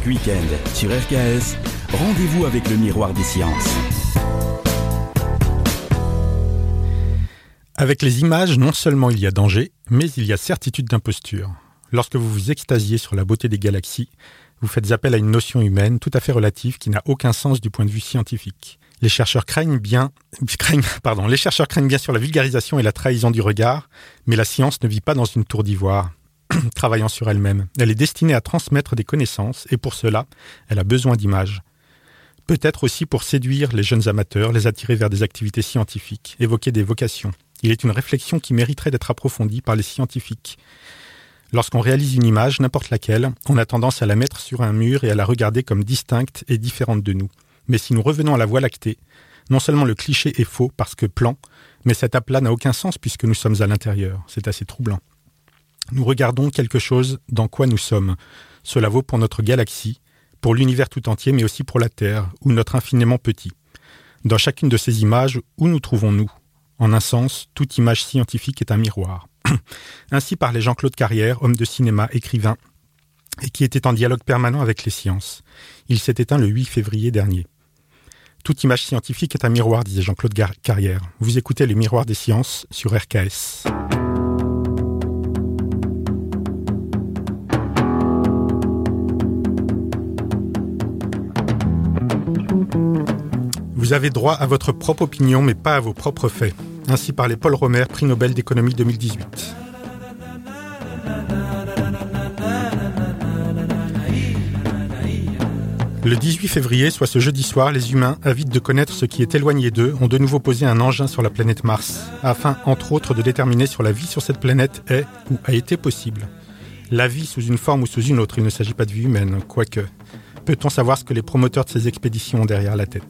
Chaque week-end, sur RKS, rendez-vous avec le miroir des sciences. Avec les images, non seulement il y a danger, mais il y a certitude d'imposture. Lorsque vous vous extasiez sur la beauté des galaxies, vous faites appel à une notion humaine tout à fait relative qui n'a aucun sens du point de vue scientifique. Les chercheurs craignent bien sur la vulgarisation et la trahison du regard, mais la science ne vit pas dans une tour d'ivoire, travaillant sur elle-même. Elle est destinée à transmettre des connaissances et pour cela, elle a besoin d'images. Peut-être aussi pour séduire les jeunes amateurs, les attirer vers des activités scientifiques, évoquer des vocations. Il est une réflexion qui mériterait d'être approfondie par les scientifiques. Lorsqu'on réalise une image, n'importe laquelle, on a tendance à la mettre sur un mur et à la regarder comme distincte et différente de nous. Mais si nous revenons à la Voie lactée, non seulement le cliché est faux parce que plan, mais cet aplat n'a aucun sens puisque nous sommes à l'intérieur. C'est assez troublant. Nous regardons quelque chose dans quoi nous sommes. Cela vaut pour notre galaxie, pour l'univers tout entier, mais aussi pour la Terre, ou notre infiniment petit. Dans chacune de ces images, où nous trouvons-nous ? En un sens, toute image scientifique est un miroir. Ainsi parlait Jean-Claude Carrière, homme de cinéma, écrivain, et qui était en dialogue permanent avec les sciences. Il s'est éteint le 8 février dernier. Toute image scientifique est un miroir, disait Jean-Claude Carrière. Vous écoutez le miroir des sciences sur RKS. Vous avez droit à votre propre opinion, mais pas à vos propres faits. Ainsi parlait Paul Romer, prix Nobel d'économie 2018. Le 18 février, soit ce jeudi soir, les humains, avides de connaître ce qui est éloigné d'eux, ont de nouveau posé un engin sur la planète Mars, afin, entre autres, de déterminer si la vie sur cette planète est ou a été possible. La vie sous une forme ou sous une autre, il ne s'agit pas de vie humaine, quoique. Peut-on savoir ce que les promoteurs de ces expéditions ont derrière la tête ?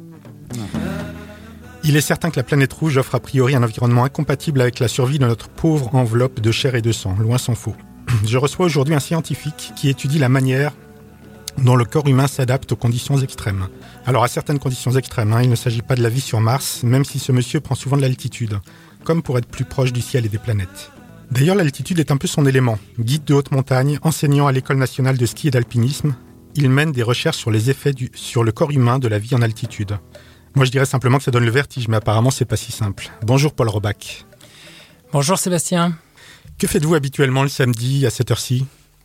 Il est certain que la planète rouge offre a priori un environnement incompatible avec la survie de notre pauvre enveloppe de chair et de sang, loin s'en faut. Je reçois aujourd'hui un scientifique qui étudie la manière dont le corps humain s'adapte aux conditions extrêmes. Alors à certaines conditions extrêmes, il ne s'agit pas de la vie sur Mars, même si ce monsieur prend souvent de l'altitude, comme pour être plus proche du ciel et des planètes. D'ailleurs, l'altitude est un peu son élément. Guide de haute montagne, enseignant à l'École nationale de ski et d'alpinisme, il mène des recherches sur les effets sur le corps humain de la vie en altitude. Moi, je dirais simplement que ça donne le vertige, mais apparemment, c'est pas si simple. Bonjour Paul Robach. Bonjour Sébastien. Que faites-vous habituellement le samedi à cette heure-ci ?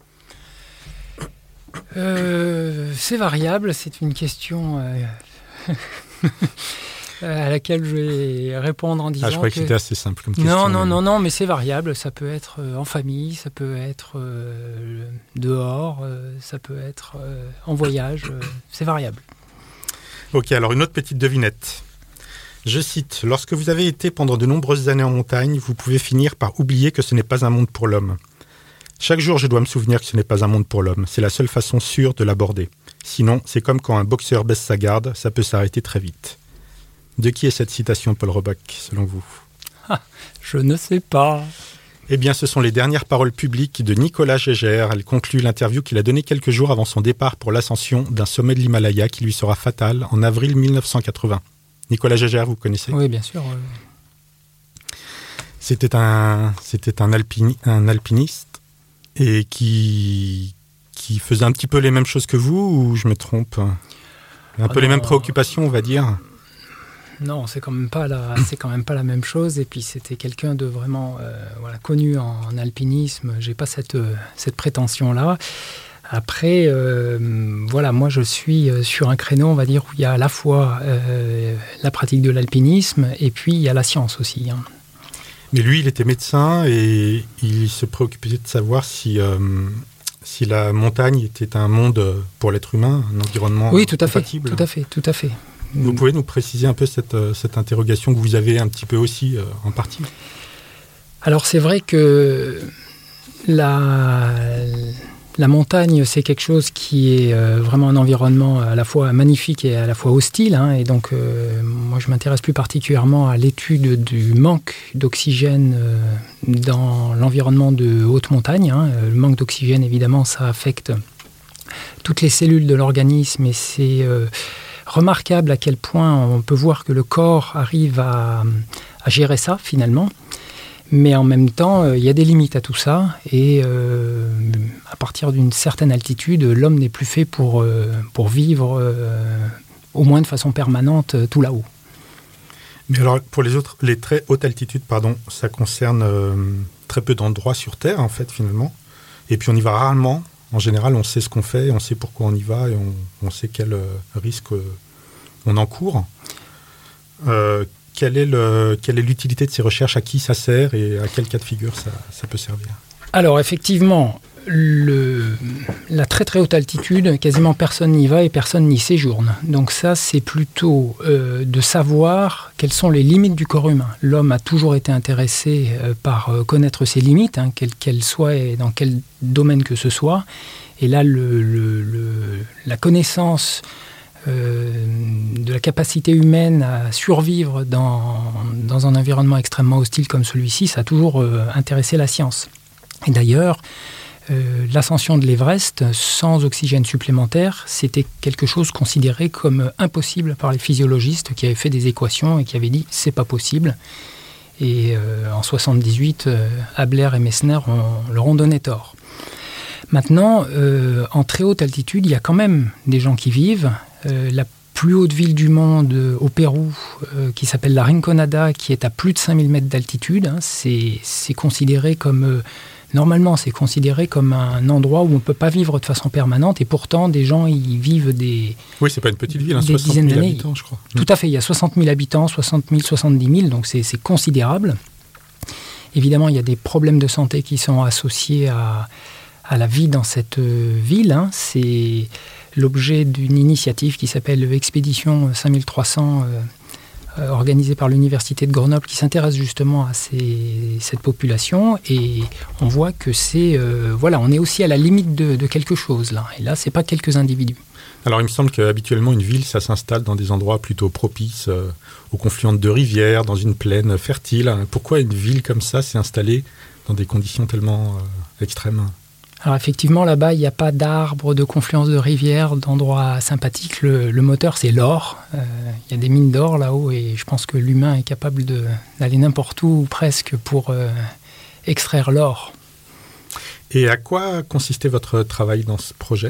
C'est variable, c'est une question à laquelle je vais répondre en disant je croyais que c'était assez simple comme question. Non, mais c'est variable. Ça peut être en famille, ça peut être dehors, ça peut être en voyage, c'est variable. Ok, alors une autre petite devinette. Je cite, « Lorsque vous avez été pendant de nombreuses années en montagne, vous pouvez finir par oublier que ce n'est pas un monde pour l'homme. Chaque jour, je dois me souvenir que ce n'est pas un monde pour l'homme. C'est la seule façon sûre de l'aborder. Sinon, c'est comme quand un boxeur baisse sa garde, ça peut s'arrêter très vite. » De qui est cette citation, Paul Robach, selon vous ? Je ne sais pas. Eh bien, ce sont les dernières paroles publiques de Nicolas Geiger. Elle conclut l'interview qu'il a donnée quelques jours avant son départ pour l'ascension d'un sommet de l'Himalaya qui lui sera fatal en avril 1980. Nicolas Geiger, vous connaissez ? Oui, bien sûr. C'était un alpiniste et qui faisait un petit peu les mêmes choses que vous, ou je me trompe ? Les mêmes préoccupations, on va dire. Non, c'est quand même pas la même chose. Et puis c'était quelqu'un de vraiment connu en alpinisme. J'ai pas cette prétention-là. Après, moi je suis sur un créneau, on va dire, où il y a à la fois la pratique de l'alpinisme et puis il y a la science aussi. Mais lui, il était médecin et il se préoccupait de savoir si la montagne était un monde pour l'être humain, un environnement compatible. Oui, tout à fait. Vous pouvez nous préciser un peu cette interrogation que vous avez un petit peu aussi en partie ? Alors c'est vrai que la montagne, c'est quelque chose qui est vraiment un environnement à la fois magnifique et à la fois hostile. Et donc moi je m'intéresse plus particulièrement à l'étude du manque d'oxygène dans l'environnement de haute montagne. Le manque d'oxygène, évidemment, ça affecte toutes les cellules de l'organisme et c'est remarquable à quel point on peut voir que le corps arrive à gérer ça finalement. Mais en même temps, il y a des limites à tout ça. Et à partir d'une certaine altitude, l'homme n'est plus fait pour vivre, au moins de façon permanente, tout là-haut. Mais alors, pour les très hautes altitudes, ça concerne très peu d'endroits sur Terre, en fait, finalement. Et puis, on y va rarement. En général, on sait ce qu'on fait, on sait pourquoi on y va et on sait quel risque on encourt. Quelle est l'utilité de ces recherches? À qui ça sert et à quel cas de figure ça peut servir? Alors, effectivement, la très très haute altitude, quasiment personne n'y va et personne n'y séjourne. Donc ça, c'est plutôt de savoir quelles sont les limites du corps humain. L'homme a toujours été intéressé par connaître ses limites, quelles qu'elles soient et dans quel domaine que ce soit. Et là, la connaissance de la capacité humaine à survivre dans un environnement extrêmement hostile comme celui-ci, ça a toujours intéressé la science. Et d'ailleurs, l'ascension de l'Everest sans oxygène supplémentaire, c'était quelque chose considéré comme impossible par les physiologistes qui avaient fait des équations et qui avaient dit « c'est pas possible ». Et en 78, Abler et Messner leur ont donné tort. Maintenant, en très haute altitude, il y a quand même des gens qui vivent. La plus haute ville du monde au Pérou, qui s'appelle la Rinconada, qui est à plus de 5000 mètres d'altitude, c'est considéré comme... Normalement, c'est considéré comme un endroit où on ne peut pas vivre de façon permanente et pourtant, des gens y vivent des... Oui, c'est pas une petite ville, 60 000 habitants, je crois. Tout à fait, il y a 60 000 habitants, 60 000, 70 000, donc c'est considérable. Évidemment, il y a des problèmes de santé qui sont associés à la vie dans cette ville. C'est l'objet d'une initiative qui s'appelle Expédition 5300, organisée par l'Université de Grenoble, qui s'intéresse justement à cette population, et on voit que on est aussi à la limite de quelque chose là. Et là, c'est pas quelques individus. Alors, il me semble qu'habituellement, une ville, ça s'installe dans des endroits plutôt propices aux confluents de rivières, dans une plaine fertile. Pourquoi une ville comme ça s'est installée dans des conditions tellement extrêmes? Alors effectivement, là-bas, il n'y a pas d'arbres, de confluence de rivières, d'endroits sympathiques. Le moteur, c'est l'or. Il y a des mines d'or là-haut et je pense que l'humain est capable d'aller n'importe où, ou presque, pour extraire l'or. Et à quoi consistait votre travail dans ce projet?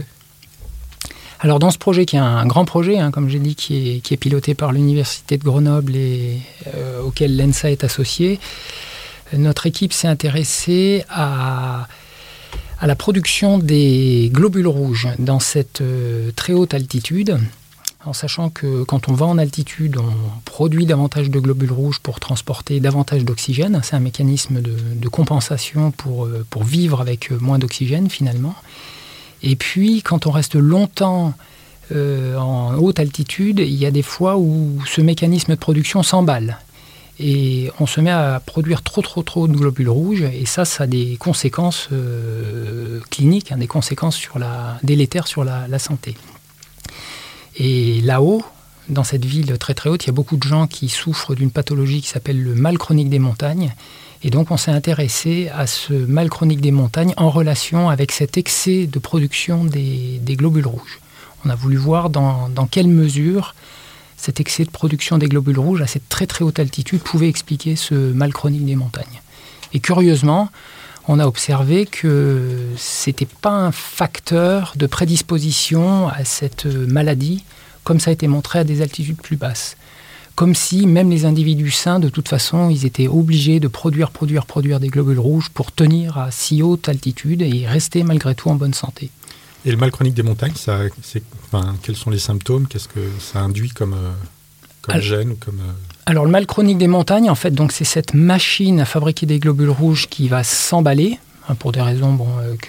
Alors dans ce projet, qui est un grand projet, comme j'ai dit, qui est piloté par l'Université de Grenoble et auquel l'ENSA est associée, notre équipe s'est intéressée à la production des globules rouges dans cette très haute altitude, en sachant que quand on va en altitude, on produit davantage de globules rouges pour transporter davantage d'oxygène. C'est un mécanisme de compensation pour vivre avec moins d'oxygène finalement. Et puis quand on reste longtemps en haute altitude, il y a des fois où ce mécanisme de production s'emballe. Et on se met à produire trop de globules rouges, et ça a des conséquences cliniques, des conséquences délétères sur la santé. Et là-haut, dans cette ville très très haute, il y a beaucoup de gens qui souffrent d'une pathologie qui s'appelle le mal chronique des montagnes. Et donc on s'est intéressé à ce mal chronique des montagnes en relation avec cet excès de production des globules rouges. On a voulu voir dans quelle mesure cet excès de production des globules rouges à cette très très haute altitude pouvait expliquer ce mal chronique des montagnes. Et curieusement, on a observé que ce n'était pas un facteur de prédisposition à cette maladie, comme ça a été montré à des altitudes plus basses. Comme si même les individus sains, de toute façon, ils étaient obligés de produire des globules rouges pour tenir à si haute altitude et rester malgré tout en bonne santé. Et le mal chronique des montagnes, quels sont les symptômes? Qu'est-ce que ça induit comme gène ou comme... Alors le mal chronique des montagnes, en fait, donc c'est cette machine à fabriquer des globules rouges qui va s'emballer, pour des raisons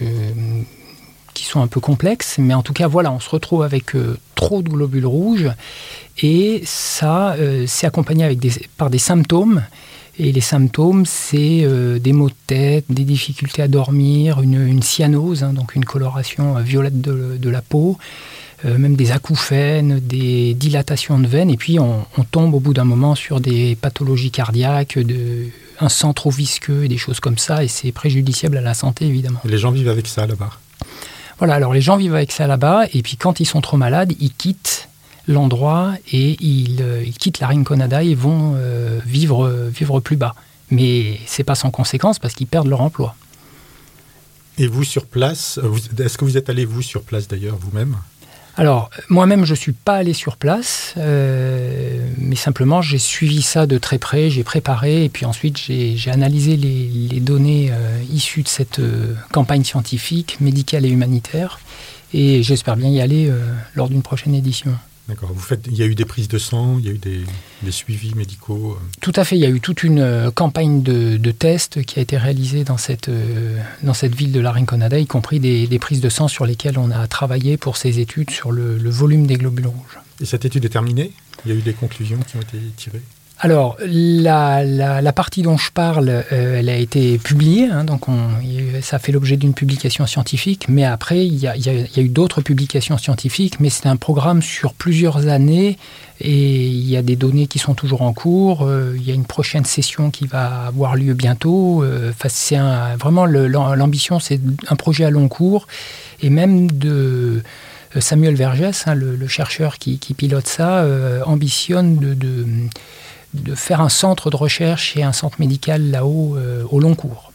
qui sont un peu complexes, mais en tout cas, voilà, on se retrouve avec trop de globules rouges, et ça c'est accompagné par des symptômes. Et les symptômes, c'est des maux de tête, des difficultés à dormir, une cyanose, donc une coloration violette de la peau, même des acouphènes, des dilatations de veines. Et puis, on tombe au bout d'un moment sur des pathologies cardiaques, un sang trop visqueux et des choses comme ça. Et c'est préjudiciable à la santé, évidemment. Et les gens vivent avec ça là-bas? Voilà, alors les gens vivent avec ça là-bas. Et puis, quand ils sont trop malades, ils quittent l'endroit et ils quittent la Rinconada et vont vivre plus bas. Mais ce n'est pas sans conséquence parce qu'ils perdent leur emploi. Et vous, sur place, est-ce que vous êtes allé, vous, sur place d'ailleurs, vous-même ? Alors, moi-même, je ne suis pas allé sur place, mais simplement, j'ai suivi ça de très près, j'ai préparé, et puis ensuite, j'ai analysé les données issues de cette campagne scientifique, médicale et humanitaire, et j'espère bien y aller lors d'une prochaine édition. D'accord. Il y a eu des prises de sang, il y a eu des suivis médicaux. Tout à fait. Il y a eu toute une campagne de tests qui a été réalisée dans cette ville de la Rinconada, y compris des prises de sang sur lesquelles on a travaillé pour ces études sur le volume des globules rouges. Et cette étude est terminée ? Il y a eu des conclusions qui ont été tirées ? Alors, la partie dont je parle, elle a été publiée, donc ça fait l'objet d'une publication scientifique, mais après, il y a eu d'autres publications scientifiques, mais c'est un programme sur plusieurs années, et il y a des données qui sont toujours en cours, il y a une prochaine session qui va avoir lieu bientôt, vraiment l'ambition, c'est un projet à long cours, et même de... Samuel Vergès, le chercheur qui pilote ça, ambitionne de faire un centre de recherche et un centre médical là-haut au long cours.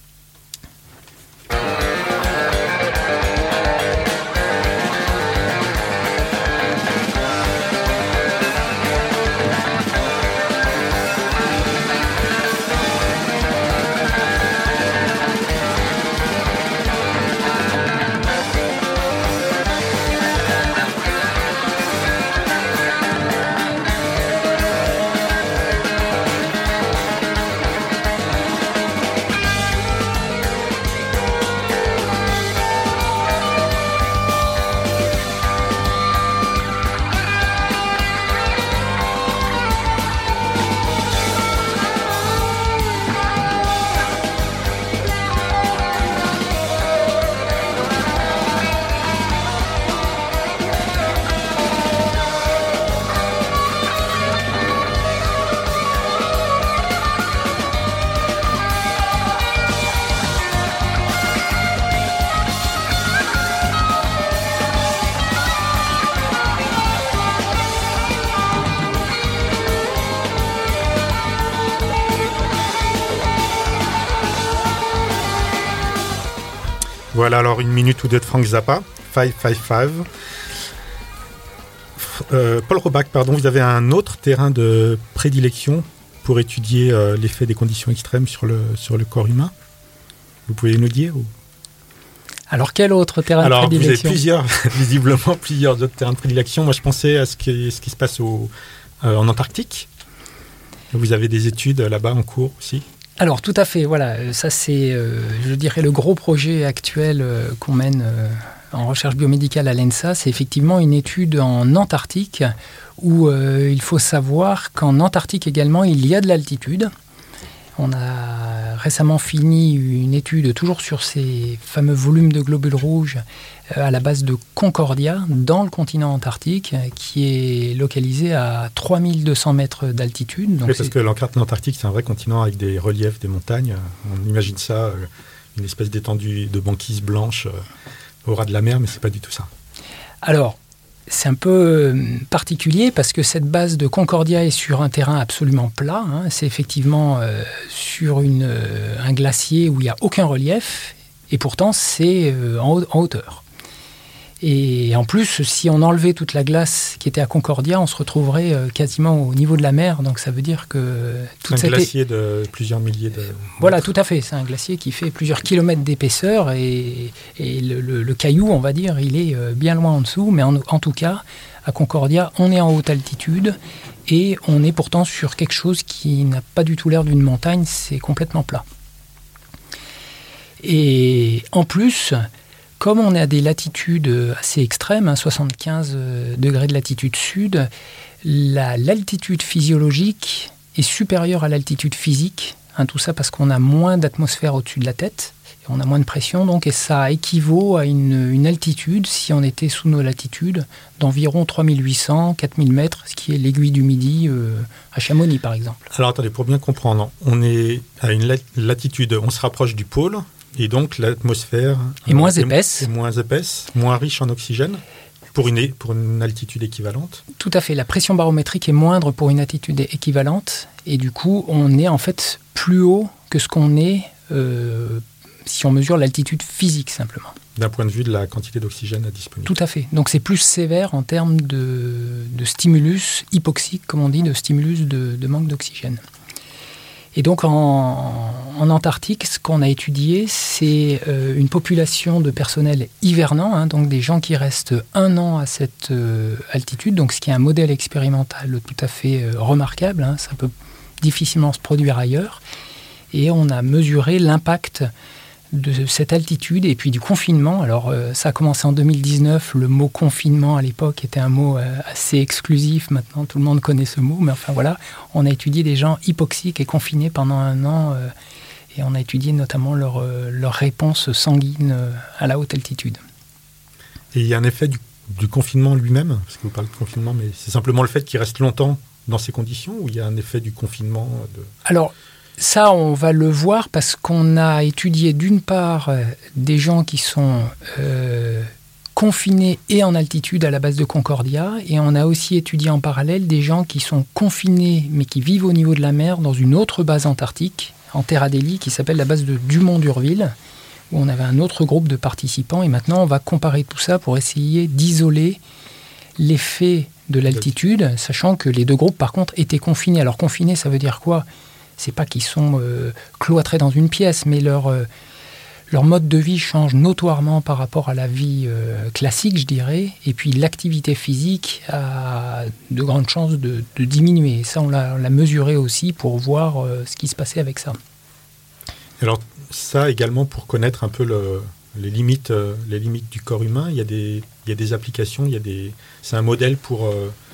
Voilà, alors une minute ou deux de Frank Zappa, 555. Paul Robach, vous avez un autre terrain de prédilection pour étudier l'effet des conditions extrêmes sur le corps humain. Vous pouvez nous dire Alors, quel autre terrain de prédilection ? Vous avez visiblement plusieurs autres terrains de prédilection. Moi, je pensais à ce qui se passe en Antarctique. Vous avez des études là-bas en cours aussi ? Alors, tout à fait, voilà. Ça, c'est, je dirais, le gros projet actuel qu'on mène en recherche biomédicale à l'ENSA. C'est effectivement une étude en Antarctique où il faut savoir qu'en Antarctique également, il y a de l'altitude. On a récemment fini une étude toujours sur ces fameux volumes de globules rouges à la base de Concordia, dans le continent antarctique, qui est localisé à 3200 mètres d'altitude. Donc oui, parce que l'Antarctique, c'est un vrai continent avec des reliefs, des montagnes. On imagine ça, une espèce d'étendue de banquise blanche au ras de la mer, mais ce n'est pas du tout ça. Alors, c'est un peu particulier parce que cette base de Concordia est sur un terrain absolument plat. C'est effectivement sur un glacier où il n'y a aucun relief, et pourtant c'est en hauteur. Et en plus, si on enlevait toute la glace qui était à Concordia, on se retrouverait quasiment au niveau de la mer. Donc ça veut dire que... C'est un glacier de plusieurs milliers de... Voilà, tout à fait. C'est un glacier qui fait plusieurs kilomètres d'épaisseur et le caillou, on va dire, il est bien loin en dessous. Mais en tout cas, à Concordia, on est en haute altitude et on est pourtant sur quelque chose qui n'a pas du tout l'air d'une montagne. C'est complètement plat. Et en plus... Comme on est à des latitudes assez extrêmes, 75 degrés de latitude sud, l'altitude physiologique est supérieure à l'altitude physique. Tout ça parce qu'on a moins d'atmosphère au-dessus de la tête, et on a moins de pression, donc, et ça équivaut à une altitude, si on était sous nos latitudes, d'environ 3800, 4000 mètres, ce qui est l'aiguille du Midi à Chamonix, par exemple. Alors attendez, pour bien comprendre, on est à une latitude, on se rapproche du pôle. Et donc l'atmosphère est moins épaisse. Est moins épaisse, moins riche en oxygène. Pour une altitude équivalente? Tout à fait. La pression barométrique est moindre pour une altitude équivalente. Et du coup, on est en fait plus haut que ce qu'on est si on mesure l'altitude physique simplement. D'un point de vue de la quantité d'oxygène à disponible. Tout à fait. Donc c'est plus sévère en termes de stimulus hypoxique, comme on dit, de stimulus de manque d'oxygène. Et donc en Antarctique, ce qu'on a étudié, c'est une population de personnel hivernant, donc des gens qui restent 1 an à cette altitude, donc ce qui est un modèle expérimental tout à fait remarquable, ça peut difficilement se produire ailleurs. Et on a mesuré l'impact de cette altitude et puis du confinement. Alors ça a commencé en 2019, le mot confinement à l'époque était un mot assez exclusif, maintenant tout le monde connaît ce mot, mais enfin voilà, on a étudié des gens hypoxiques et confinés pendant 1 an et on a étudié notamment leur réponse sanguine à la haute altitude. Et il y a un effet du confinement lui-même, parce que vous parlez de confinement, mais c'est simplement le fait qu'ils restent longtemps dans ces conditions, ou il y a un effet du confinement Alors, ça, on va le voir parce qu'on a étudié d'une part des gens qui sont confinés et en altitude à la base de Concordia, et on a aussi étudié en parallèle des gens qui sont confinés mais qui vivent au niveau de la mer dans une autre base antarctique, en Terre Adélie, qui s'appelle la base de Dumont-d'Urville, où on avait un autre groupe de participants, et maintenant on va comparer tout ça pour essayer d'isoler l'effet de l'altitude, sachant que les 2 groupes par contre étaient confinés. Alors confinés, ça veut dire quoi ? C'est pas qu'ils sont cloîtrés dans une pièce, mais leur mode de vie change notoirement par rapport à la vie classique, je dirais. Et puis l'activité physique a de grandes chances de diminuer. Et ça, on l'a mesuré aussi pour voir ce qui se passait avec ça. Alors ça également pour connaître un peu les limites du corps humain. Il y a des applications, c'est un modèle pour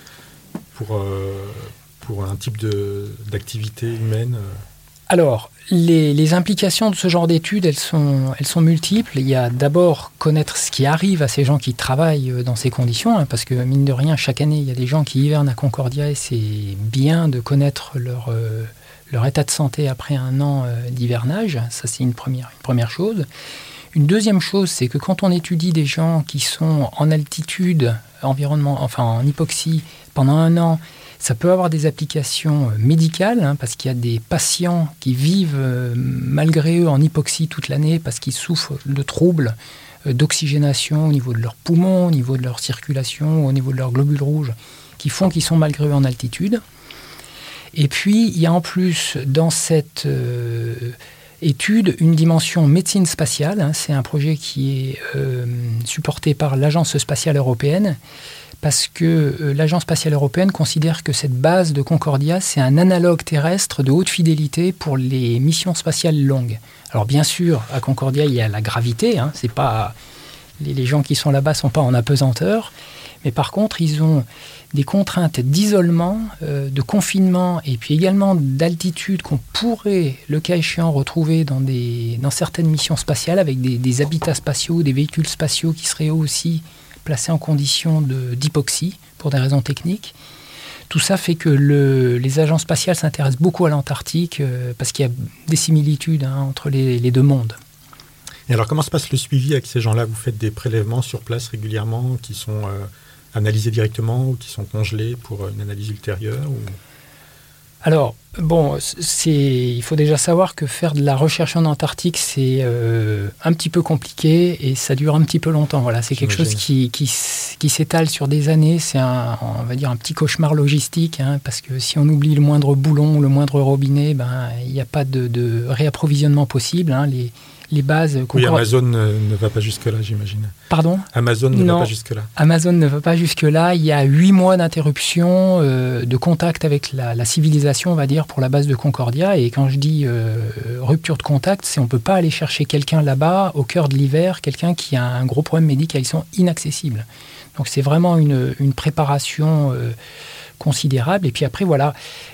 un type d'activité humaine. Alors, les implications de ce genre d'études, elles sont multiples. Il y a d'abord connaître ce qui arrive à ces gens qui travaillent dans ces conditions, parce que mine de rien, chaque année, il y a des gens qui hivernent à Concordia et c'est bien de connaître leur état de santé après 1 an d'hivernage. Ça, c'est une première chose. Une deuxième chose, c'est que quand on étudie des gens qui sont en altitude, en hypoxie pendant 1 an, ça peut avoir des applications médicales, parce qu'il y a des patients qui vivent malgré eux en hypoxie toute l'année parce qu'ils souffrent de troubles d'oxygénation au niveau de leurs poumons, au niveau de leur circulation, au niveau de leurs globules rouges, qui font qu'ils sont malgré eux en altitude. Et puis, il y a en plus dans cette étude une dimension médecine spatiale. C'est un projet qui est supporté par l'Agence spatiale européenne, parce que l'Agence spatiale européenne considère que cette base de Concordia, c'est un analogue terrestre de haute fidélité pour les missions spatiales longues. Alors bien sûr, à Concordia, il y a la gravité, c'est pas, les gens qui sont là-bas ne sont pas en apesanteur, mais par contre, ils ont des contraintes d'isolement, de confinement, et puis également d'altitude qu'on pourrait, le cas échéant, retrouver dans certaines missions spatiales, avec des habitats spatiaux, des véhicules spatiaux qui seraient eux aussi placés en condition d'hypoxie pour des raisons techniques. Tout ça fait que les agences spatiales s'intéressent beaucoup à l'Antarctique parce qu'il y a des similitudes entre les 2 mondes. Et alors comment se passe le suivi avec ces gens-là ? Vous faites des prélèvements sur place régulièrement qui sont analysés directement ou qui sont congelés pour une analyse ultérieure ou... Alors, bon, il faut déjà savoir que faire de la recherche en Antarctique, c'est un petit peu compliqué et ça dure un petit peu longtemps. Voilà, c'est quelque chose qui s'étale sur des années. C'est on va dire un petit cauchemar logistique, parce que si on oublie le moindre boulon, le moindre robinet, il n'y a pas de réapprovisionnement possible. Les bases... Oui, Amazon ne va pas jusque-là, j'imagine. Pardon ? Amazon ne va pas jusque-là. Amazon ne va pas jusque-là. Il y a 8 mois d'interruption de contact avec la civilisation, on va dire, pour la base de Concordia. Et quand je dis rupture de contact, c'est on ne peut pas aller chercher quelqu'un là-bas, au cœur de l'hiver, quelqu'un qui a un gros problème médical. Ils sont inaccessibles. Donc c'est vraiment une préparation... considérable. Et puis après, voilà,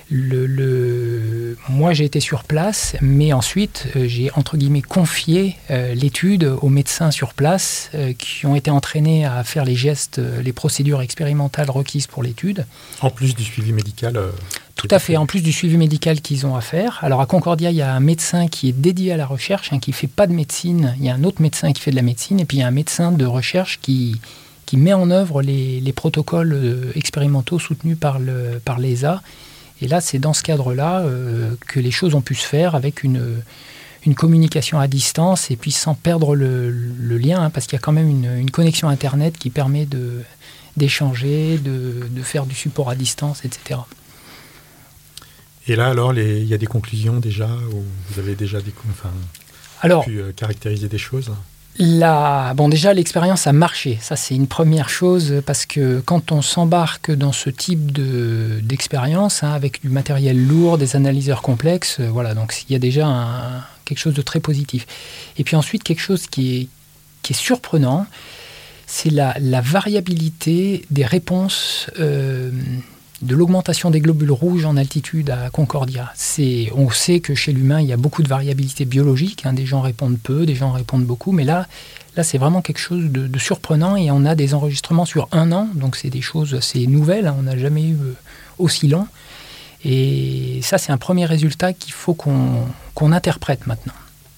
moi j'ai été sur place, mais ensuite j'ai entre guillemets confié l'étude aux médecins sur place qui ont été entraînés à faire les gestes, les procédures expérimentales requises pour l'étude. En plus du suivi médical Tout à fait, en plus du suivi médical qu'ils ont à faire. Alors à Concordia, il y a un médecin qui est dédié à la recherche, qui ne fait pas de médecine. Il y a un autre médecin qui fait de la médecine, et puis il y a un médecin de recherche qui qui met en œuvre les protocoles expérimentaux soutenus par l'ESA. Et là, c'est dans ce cadre-là que les choses ont pu se faire avec une communication à distance et puis sans perdre le lien, parce qu'il y a quand même une connexion Internet qui permet d'échanger, de faire du support à distance, etc. Et là, alors, il y a des conclusions déjà, ou vous avez déjà pu caractériser des choses? Déjà, l'expérience a marché. Ça, c'est une première chose, parce que quand on s'embarque dans ce type d'expérience, avec du matériel lourd, des analyseurs complexes, donc il y a déjà quelque chose de très positif. Et puis ensuite, quelque chose qui est surprenant, c'est la variabilité des réponses de l'augmentation des globules rouges en altitude à Concordia. On sait que chez l'humain, il y a beaucoup de variabilité biologique. Des gens répondent peu, des gens répondent beaucoup. Mais là c'est vraiment quelque chose de surprenant. Et on a des enregistrements sur 1 an. Donc, c'est des choses assez nouvelles. On n'a jamais eu aussi long. Et ça, c'est un premier résultat qu'il faut qu'on interprète maintenant.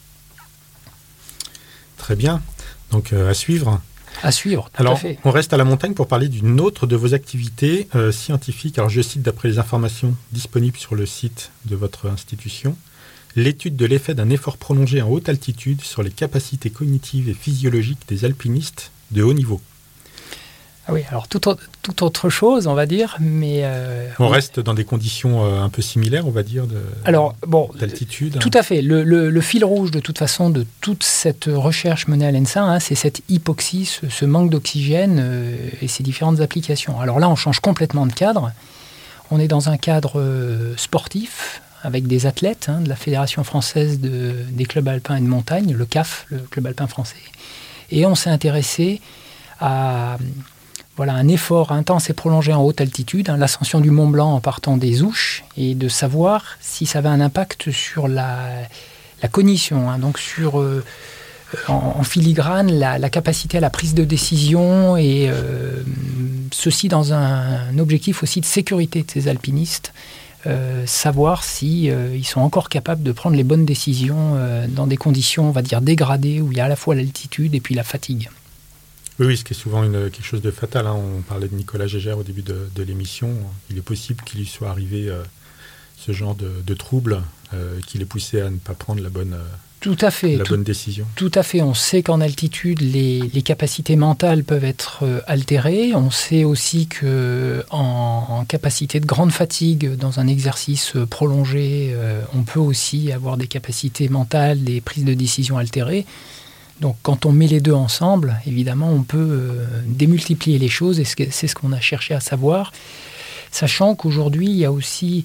Très bien. Donc, à suivre. À suivre, tout à fait. Alors, on reste à la montagne pour parler d'une autre de vos activités scientifiques. Alors, je cite d'après les informations disponibles sur le site de votre institution, l'étude de l'effet d'un effort prolongé en haute altitude sur les capacités cognitives et physiologiques des alpinistes de haut niveau. Ah oui, alors tout autre chose, on va dire, mais... on reste dans des conditions un peu similaires, on va dire, d'altitude. Tout à fait. Le fil rouge, de toute façon, de toute cette recherche menée à l'ENSA, c'est cette hypoxie, ce manque d'oxygène et ses différentes applications. Alors là, on change complètement de cadre. On est dans un cadre sportif, avec des athlètes de la Fédération française des clubs alpins et de montagne, le CAF, le club alpin français. Et on s'est intéressé à... un effort intense et prolongé en haute altitude, l'ascension du Mont Blanc en partant des Ouches, et de savoir si ça avait un impact sur la cognition, donc sur, en filigrane, la capacité à la prise de décision, et ceci dans un objectif aussi de sécurité de ces alpinistes, savoir si ils sont encore capables de prendre les bonnes décisions dans des conditions, on va dire, dégradées, où il y a à la fois l'altitude et puis la fatigue. Oui, ce qui est souvent quelque chose de fatal. On parlait de Nicolas Gégère au début de l'émission. Il est possible qu'il lui soit arrivé ce genre de trouble qui l'ait poussé à ne pas prendre la bonne décision. Tout à fait. On sait qu'en altitude, les capacités mentales peuvent être altérées. On sait aussi qu'en capacité de grande fatigue, dans un exercice prolongé, on peut aussi avoir des capacités mentales, des prises de décision altérées. Donc, quand on met les deux ensemble, évidemment, on peut démultiplier les choses, et c'est ce qu'on a cherché à savoir, sachant qu'aujourd'hui, il y a aussi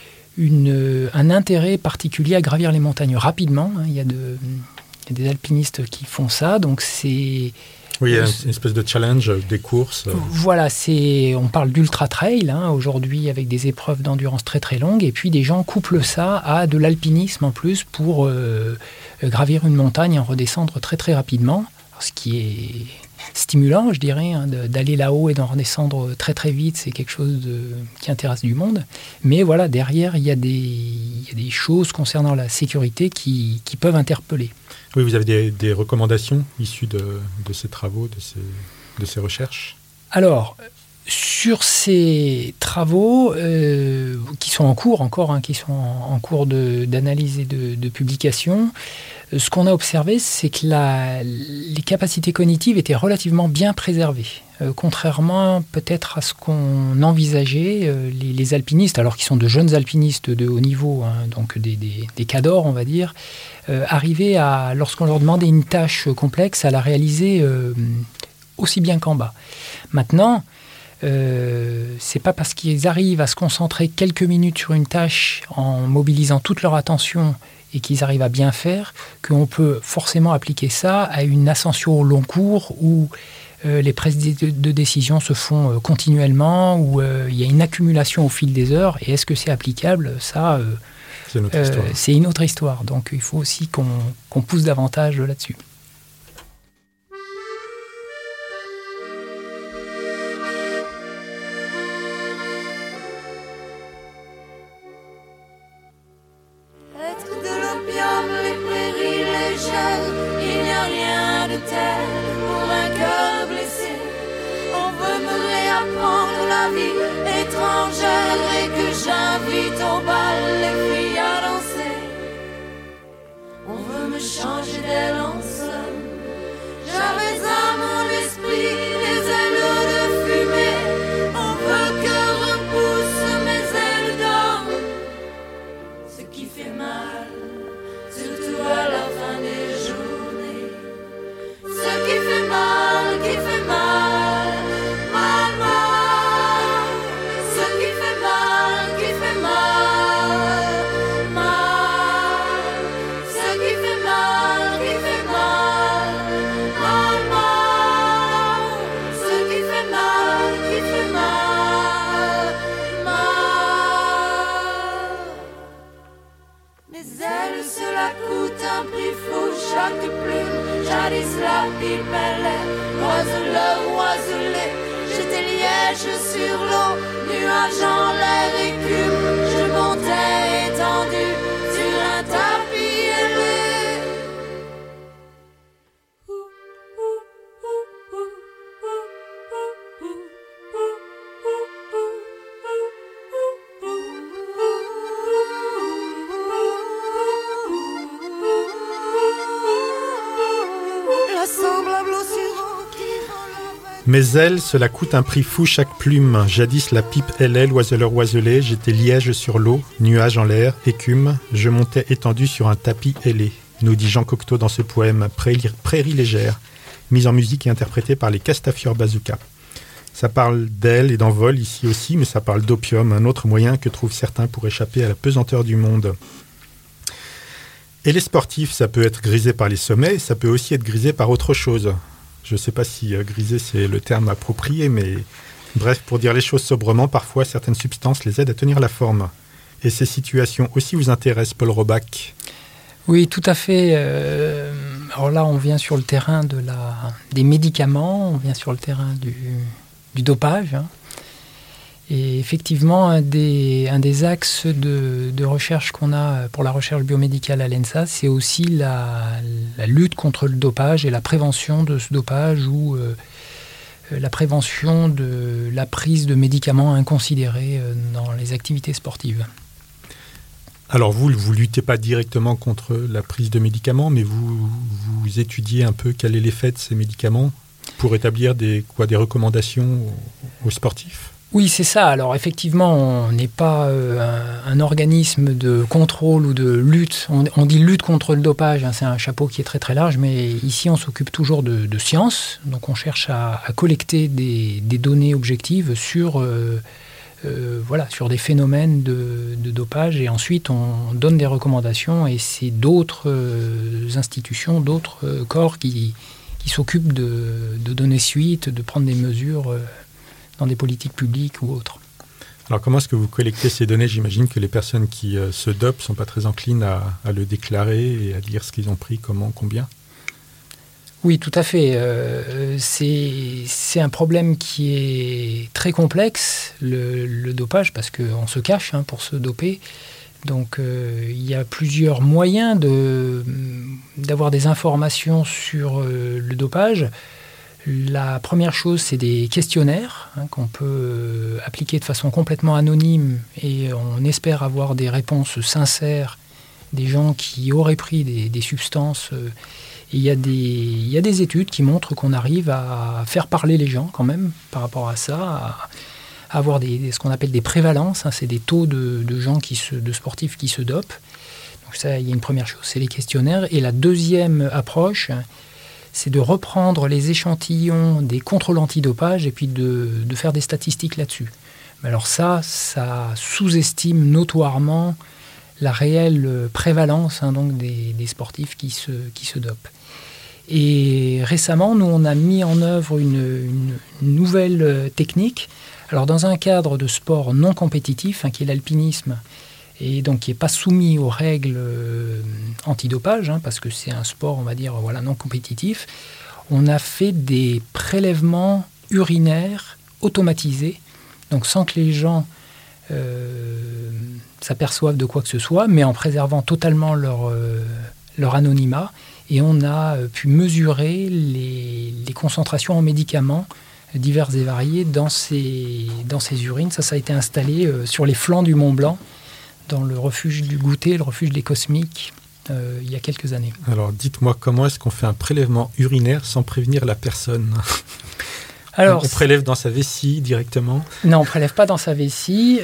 un intérêt particulier à gravir les montagnes rapidement. Il y a des alpinistes qui font ça, donc c'est... Oui, il y a une espèce de challenge, des courses. Voilà, on parle d'ultra-trail aujourd'hui, avec des épreuves d'endurance très très longues, et puis des gens couplent ça à de l'alpinisme en plus pour gravir une montagne et en redescendre très très rapidement, ce qui est stimulant, je dirais, d'aller là-haut et d'en redescendre très très vite. C'est quelque chose qui intéresse du monde. Mais voilà, derrière, il y a des choses concernant la sécurité qui peuvent interpeller. Oui, vous avez des recommandations issues de ces travaux, de ces recherches? Alors, sur ces travaux qui sont en cours encore, qui sont en cours d'analyse et de publication, ce qu'on a observé, c'est que les capacités cognitives étaient relativement bien préservées. Contrairement peut-être à ce qu'on envisageait, les alpinistes, alors qu'ils sont de jeunes alpinistes de haut niveau, donc des cadors, on va dire, arrivaient lorsqu'on leur demandait une tâche complexe, à la réaliser aussi bien qu'en bas. Maintenant, c'est pas parce qu'ils arrivent à se concentrer quelques minutes sur une tâche en mobilisant toute leur attention et qu'ils arrivent à bien faire qu'on peut forcément appliquer ça à une ascension au long cours où les prises de décision se font continuellement, où il y a une accumulation au fil des heures. Et est-ce que c'est applicable? Ça, c'est une autre histoire. Donc il faut aussi qu'on pousse davantage là-dessus. j'invite au bal les filles à danser. On veut me changer d'elle en somme. J'avais à mon esprit les ailes de fumée. On veut que repousse mes ailes d'or. Ce qui fait mal, surtout à la fin des journées. Ce qui fait mal, qui fait mal, mal, mal. Ce qui fait mal, qui fait mal, mal. Ce qui fait mal, qui fait mal, mal, mal. Ce qui fait mal, qui fait mal, mal. Mes ailes, cela coûte un prix fou, chaque plume. Jadis la pipe, elle est oiselée. J'étais liège sur l'eau, nuage en l'air, écume. Je montais étendu sur un tapis ailé. La semblable au sirop qui vole avec. Mes ailes, cela coûte un prix fou chaque plume. Jadis la pipe ailait, l'oiseleur oiselé. J'étais liège sur l'eau, nuage en l'air, écume. Je montais étendu sur un tapis ailé. Nous dit Jean Cocteau dans ce poème Prairie légère, mise en musique et interprétée par les Castafiore Bazooka. Ça parle d'ailes et d'envol ici aussi, mais ça parle d'opium, un autre moyen que trouvent certains pour échapper à la pesanteur du monde. Et les sportifs, ça peut être grisé par les sommets, ça peut aussi être grisé par autre chose. Je ne sais pas si grisé c'est le terme approprié, mais bref, pour dire les choses sobrement, parfois certaines substances les aident à tenir la forme. Et ces situations aussi vous intéressent, Paul Roback? Oui, tout à fait. Alors là, on vient sur le terrain des médicaments, on vient sur le terrain du dopage. Hein. Et effectivement, un des axes de recherche qu'on a pour la recherche biomédicale à l'ENSA, c'est aussi la lutte contre le dopage et la prévention de ce dopage ou la prévention de la prise de médicaments inconsidérés dans les activités sportives. Alors vous luttez pas directement contre la prise de médicaments, mais vous étudiez un peu quel est l'effet de ces médicaments pour établir des recommandations aux sportifs? Oui, c'est ça. Alors effectivement, on n'est pas un organisme de contrôle ou de lutte. On dit lutte contre le dopage, hein, c'est un chapeau qui est très très large, mais ici on s'occupe toujours de science. Donc on cherche à collecter des données objectives sur des phénomènes de dopage, et ensuite on donne des recommandations, et c'est d'autres institutions, d'autres corps qui s'occupent de donner suite, de prendre des mesures dans des politiques publiques ou autres. Alors comment est-ce que vous collectez ces données? J'imagine que les personnes qui se dopent ne sont pas très enclines à le déclarer et à dire ce qu'ils ont pris, comment, combien. Oui, tout à fait. C'est un problème qui est très complexe, le dopage, parce qu'on se cache pour se doper. Donc il y a plusieurs moyens d'avoir des informations sur le dopage. La première chose, c'est des questionnaires qu'on peut appliquer de façon complètement anonyme, et on espère avoir des réponses sincères des gens qui auraient pris des substances. Il y a des études qui montrent qu'on arrive à faire parler les gens quand même par rapport à ça, à avoir ce qu'on appelle des prévalences, c'est des taux de gens de sportifs qui se dopent. Donc ça, il y a une première chose, c'est les questionnaires. Et la deuxième approche, c'est de reprendre les échantillons des contrôles antidopage et puis de faire des statistiques là-dessus. Mais alors ça sous-estime notoirement la réelle prévalence donc des sportifs qui se dopent. Et récemment, nous, on a mis en œuvre une nouvelle technique. Alors, dans un cadre de sport non compétitif, qui est l'alpinisme, et donc qui n'est pas soumis aux règles antidopage, parce que c'est un sport, on va dire, non compétitif, on a fait des prélèvements urinaires automatisés, donc sans que les gens s'aperçoivent de quoi que ce soit, mais en préservant totalement leur anonymat. Et on a pu mesurer les concentrations en médicaments diverses et variées dans ces urines. Ça a été installé sur les flancs du Mont Blanc, dans le refuge du Goûter, le refuge des Cosmiques, il y a quelques années. Alors, dites-moi, comment est-ce qu'on fait un prélèvement urinaire sans prévenir la personne ? Alors, on prélève dans sa vessie directement ? Non, on ne prélève pas dans sa vessie.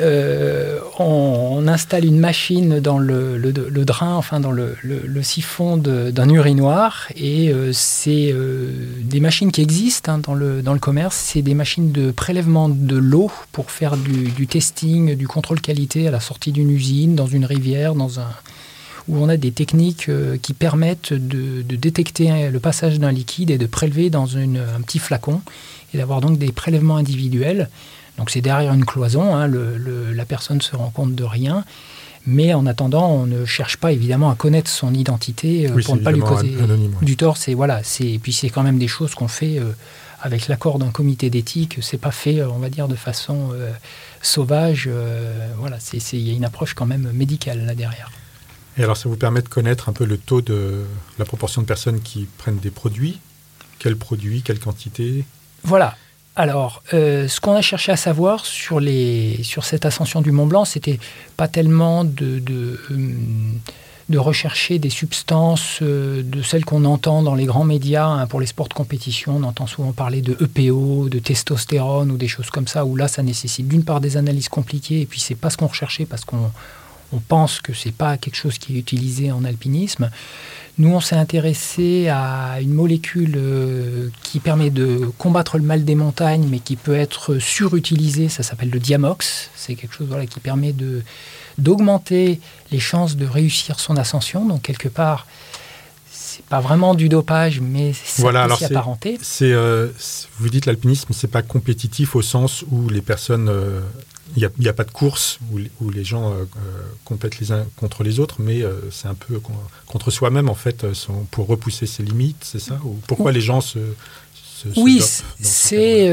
On installe une machine dans le drain, enfin dans le siphon d'un urinoir. Et c'est des machines qui existent dans le commerce. C'est des machines de prélèvement de l'eau pour faire du testing, du contrôle qualité à la sortie d'une usine, dans une rivière, où on a des techniques qui permettent de détecter le passage d'un liquide et de prélever dans un petit flacon et d'avoir donc des prélèvements individuels. Donc c'est derrière une cloison, la personne ne se rend compte de rien, mais en attendant, on ne cherche pas évidemment à connaître son identité pour ne pas lui causer du tort. Et puis c'est quand même des choses qu'on fait avec l'accord d'un comité d'éthique. C'est pas fait, on va dire, de façon sauvage. Il y a une approche quand même médicale là derrière. Et alors, ça vous permet de connaître un peu le taux de la proportion de personnes qui prennent des produits ? Quels produits, quelle quantité ? Voilà. Alors, ce qu'on a cherché à savoir sur cette ascension du Mont Blanc, c'était pas tellement de rechercher des substances de celles qu'on entend dans les grands médias pour les sports de compétition. On entend souvent parler de EPO, de testostérone ou des choses comme ça, où là, ça nécessite d'une part des analyses compliquées, et puis c'est pas ce qu'on recherchait parce qu'on pense que ce n'est pas quelque chose qui est utilisé en alpinisme. Nous, on s'est intéressé à une molécule qui permet de combattre le mal des montagnes, mais qui peut être surutilisée. Ça s'appelle le Diamox. C'est quelque chose qui permet d'augmenter les chances de réussir son ascension. Donc, quelque part, ce n'est pas vraiment du dopage, mais ça peut s'y apparenter. Vous dites l'alpinisme, ce n'est pas compétitif au sens où les personnes... Il n'y a pas de course où les gens compètent les uns contre les autres, mais c'est un peu contre soi-même, en fait, pour repousser ses limites, c'est ça ? Ou pourquoi les gens se oui, c'est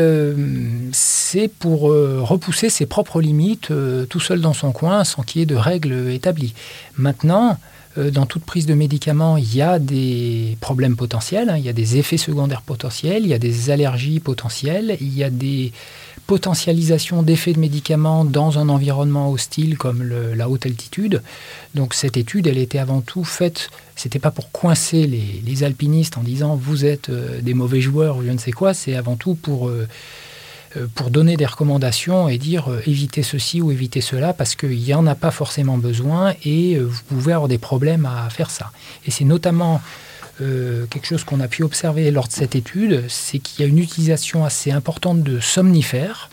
pour repousser ses propres limites tout seul dans son coin, sans qu'il y ait de règles établies. Maintenant, dans toute prise de médicaments, il y a des problèmes potentiels, il y a des effets secondaires potentiels, il y a des allergies potentielles, il y a des potentialisation d'effets de médicaments dans un environnement hostile comme la haute altitude. Donc cette étude, elle était avant tout faite, c'était pas pour coincer les alpinistes en disant vous êtes des mauvais joueurs ou je ne sais quoi, c'est avant tout pour donner des recommandations et dire évitez ceci ou évitez cela parce qu'il n'y en a pas forcément besoin et vous pouvez avoir des problèmes à faire ça. Et c'est notamment quelque chose qu'on a pu observer lors de cette étude, c'est qu'il y a une utilisation assez importante de somnifères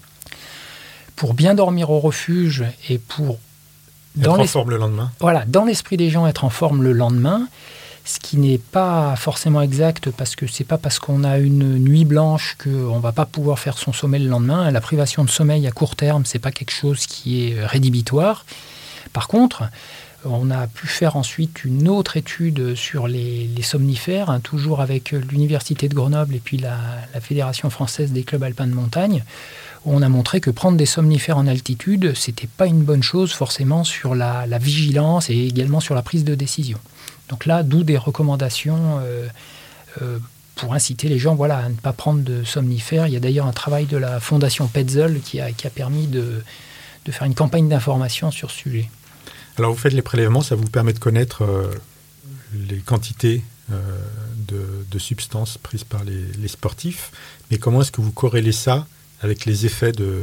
pour bien dormir au refuge et pour... Être en forme le lendemain. Voilà, dans l'esprit des gens, être en forme le lendemain, ce qui n'est pas forcément exact parce que c'est pas parce qu'on a une nuit blanche qu'on va pas pouvoir faire son sommeil le lendemain. La privation de sommeil à court terme, c'est pas quelque chose qui est rédhibitoire. Par contre, on a pu faire ensuite une autre étude sur les somnifères, toujours avec l'Université de Grenoble et puis la Fédération française des clubs alpins de montagne, où on a montré que prendre des somnifères en altitude, c'était pas une bonne chose forcément sur la vigilance et également sur la prise de décision. Donc là, d'où des recommandations pour inciter les gens à ne pas prendre de somnifères. Il y a d'ailleurs un travail de la Fondation Petzl qui a permis de faire une campagne d'information sur ce sujet. Alors vous faites les prélèvements, ça vous permet de connaître les quantités de substances prises par les sportifs, mais comment est-ce que vous corrélez ça avec les effets de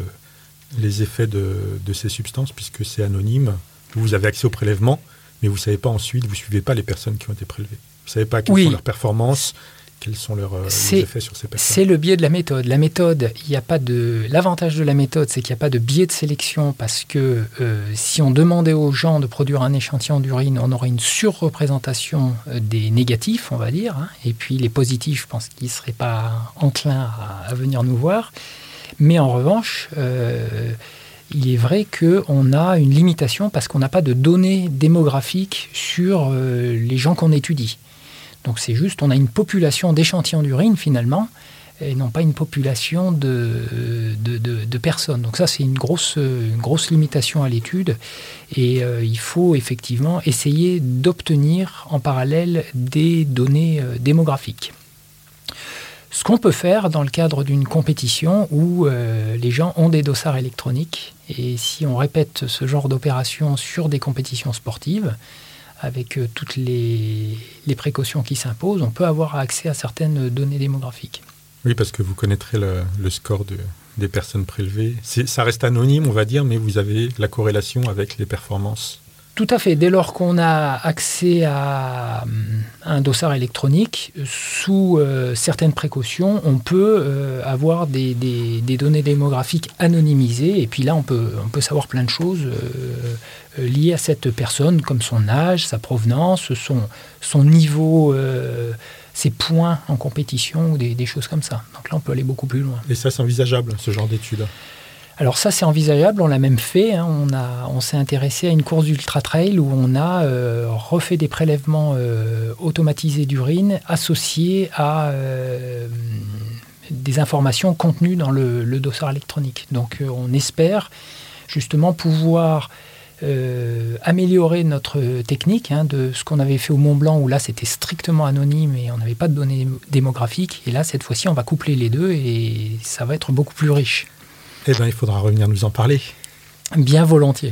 ces substances, puisque c'est anonyme, vous avez accès au prélèvement, mais vous ne savez pas ensuite, vous ne suivez pas les personnes qui ont été prélevées. Vous ne savez pas quelles sont leurs performances, quels sont leurs effets sur ces personnes. C'est le biais de la méthode. La méthode, l'avantage de la méthode, c'est qu'il n'y a pas de biais de sélection parce que si on demandait aux gens de produire un échantillon d'urine, on aurait une surreprésentation des négatifs, on va dire, et puis les positifs, je pense qu'ils ne seraient pas enclins à venir nous voir. Mais en revanche, il est vrai qu'on a une limitation parce qu'on n'a pas de données démographiques sur les gens qu'on étudie. Donc c'est juste, on a une population d'échantillons d'urine finalement, et non pas une population de personnes. Donc ça, c'est une grosse limitation à l'étude. Et il faut effectivement essayer d'obtenir en parallèle des données démographiques. Ce qu'on peut faire dans le cadre d'une compétition où les gens ont des dossards électroniques. Et si on répète ce genre d'opération sur des compétitions sportives, avec toutes les précautions qui s'imposent, on peut avoir accès à certaines données démographiques. Oui, parce que vous connaîtrez le score des personnes prélevées. Ça reste anonyme, on va dire, mais vous avez la corrélation avec les performances. Tout à fait. Dès lors qu'on a accès à un dossard électronique, sous certaines précautions, on peut avoir des données démographiques anonymisées. Et puis là, on peut savoir plein de choses liées à cette personne, comme son âge, sa provenance, son niveau, ses points en compétition, ou des choses comme ça. Donc là, on peut aller beaucoup plus loin. Et ça, c'est envisageable, ce genre d'études? Alors ça, c'est envisageable, on l'a même fait. On s'est intéressé à une course d'ultra-trail où on a refait des prélèvements automatisés d'urine associés à des informations contenues dans le dossard électronique. Donc on espère justement pouvoir améliorer notre technique de ce qu'on avait fait au Mont Blanc, où là c'était strictement anonyme et on n'avait pas de données démographiques. Et là, cette fois-ci, on va coupler les deux et ça va être beaucoup plus riche. Eh bien, il faudra revenir nous en parler. Bien volontiers.